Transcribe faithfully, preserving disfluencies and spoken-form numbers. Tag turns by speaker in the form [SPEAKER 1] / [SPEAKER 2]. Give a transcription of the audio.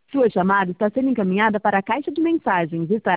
[SPEAKER 1] Sua chamada está sendo encaminhada para a caixa de mensagens. Estará